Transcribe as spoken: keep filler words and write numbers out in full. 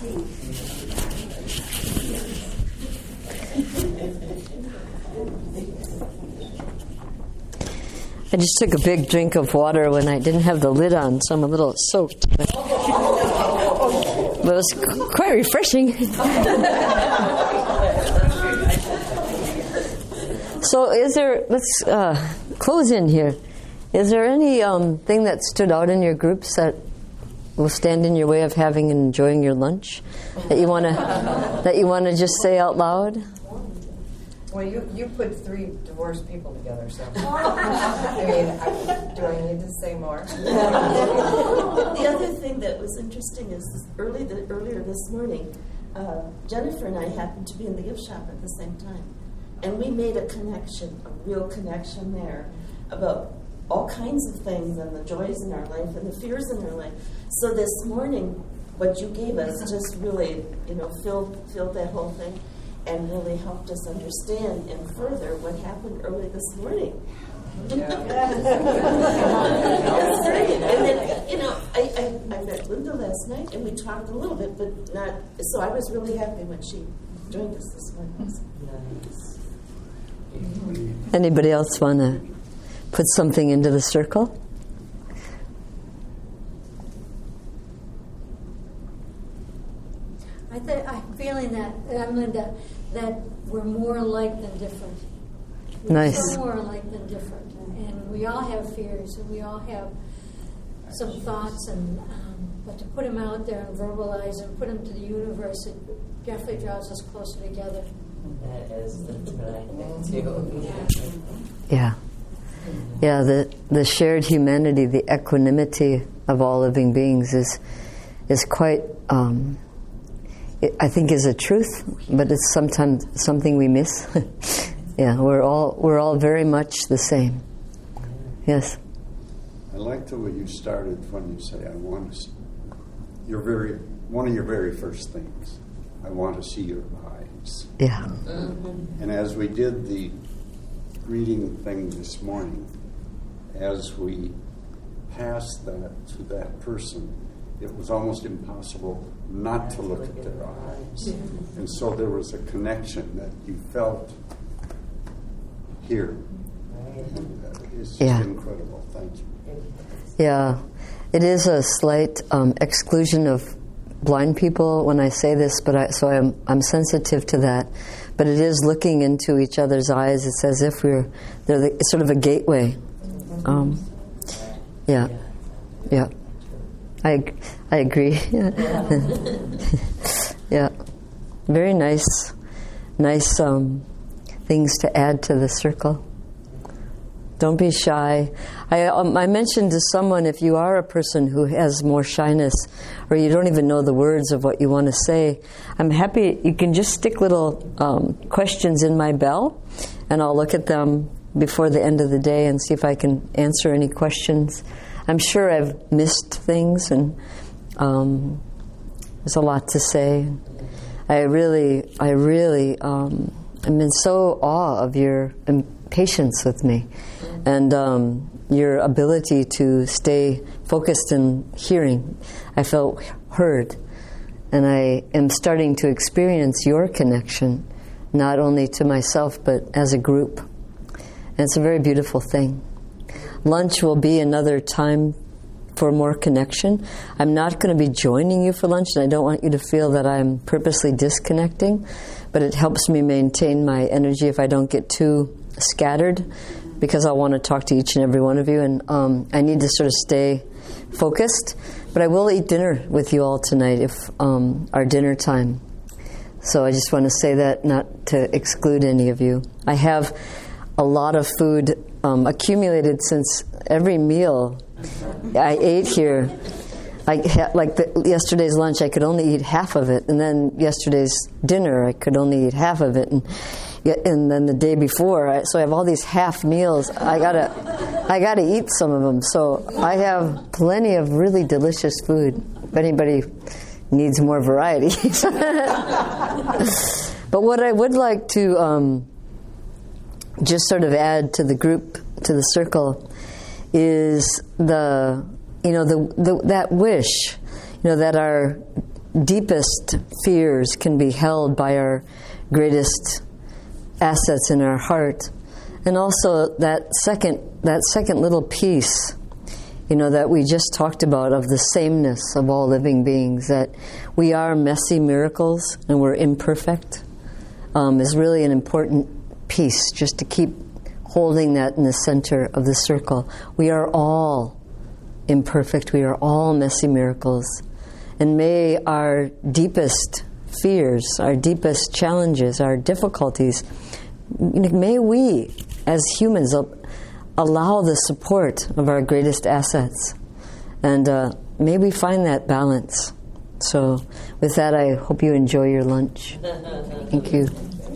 I just took a big drink of water when I didn't have the lid on, so I'm a little soaked. But, but it was quite refreshing. So is there, let's uh, close in here. Is there any um, thing that stood out in your groups that will stand in your way of having and enjoying your lunch that you want to that you want to just say out loud? Well, you, you put three divorced people together, so I mean, I, do I need to say more? The other thing that was interesting is this early the, earlier this morning, uh, Jennifer and I happened to be in the gift shop at the same time, and we made a connection, a real connection there about all kinds of things and the joys in our life and the fears in our life. So this morning, what you gave us just really, you know, filled filled that whole thing. And really helped us understand and further what happened early this morning. Yeah. That's great. And then, you know, I, I, I met Linda last night, and we talked a little bit, but not. So I was really happy when she joined us this morning. Nice. Anybody else want to put something into the circle? I th- I'm feeling that, I'm Linda, that we're more alike than different. We're Nice. so more alike than different. And we all have fears, and we all have some thoughts, and um, but to put them out there and verbalize and put them to the universe, it definitely draws us closer together. That is what I think too. Yeah. Yeah, the, the shared humanity, the equanimity of all living beings is is quite... Um, It, I think is a truth, but it's sometimes something we miss. Yeah, we're all we're all very much the same. Yes. I like the way you started when you say, "I want to see your very one of your very first things. I want to see your eyes." Yeah. Mm-hmm. And as we did the reading thing this morning, as we passed that to that person, it was almost impossible not to look at their eyes. And so there was a connection that you felt here. And it's just Yeah. incredible. Thank you. Yeah. It is a slight um, exclusion of blind people when I say this, but I, so I'm I'm sensitive to that. But it is looking into each other's eyes. It's as if we're they're the, it's sort of a gateway. Um, yeah. Yeah. I I agree. Yeah, very nice, nice um, things to add to the circle. Don't be shy. I um, I mentioned to someone, if you are a person who has more shyness, or you don't even know the words of what you want to say, I'm happy. You can just stick little um, questions in my bell, and I'll look at them before the end of the day and see if I can answer any questions. I'm sure I've missed things, and um, there's a lot to say. I really, I really, um, I'm in so awe of your um, patience with me, and um, your ability to stay focused in hearing. I felt heard, and I am starting to experience your connection, not only to myself but as a group. And it's a very beautiful thing. Lunch will be another time for more connection. I'm not going to be joining you for lunch, and I don't want you to feel that I'm purposely disconnecting, but it helps me maintain my energy if I don't get too scattered, because I want to talk to each and every one of you, and um, I need to sort of stay focused. But I will eat dinner with you all tonight, if um, our dinner time. So I just want to say that, not to exclude any of you. I have a lot of food um, accumulated since every meal I ate here. I ha- like the, yesterday's lunch, I could only eat half of it, and then yesterday's dinner, I could only eat half of it, and and then the day before, I, so I have all these half meals. I gotta, I gotta eat some of them. So I have plenty of really delicious food. If anybody needs more variety, but what I would like to um, just sort of add to the group, to the circle, is the, you know, the, the that wish, you know, that our deepest fears can be held by our greatest assets in our heart. And also that second, that second little piece, you know, that we just talked about, of the sameness of all living beings, that we are messy miracles and we're imperfect, um, is really an important piece, just to keep holding that in the center of the circle. We are all imperfect. We are all messy miracles. And may our deepest fears, our deepest challenges, our difficulties, may we, as humans, allow the support of our greatest assets. And uh, may we find that balance. So with that, I hope you enjoy your lunch. Thank you.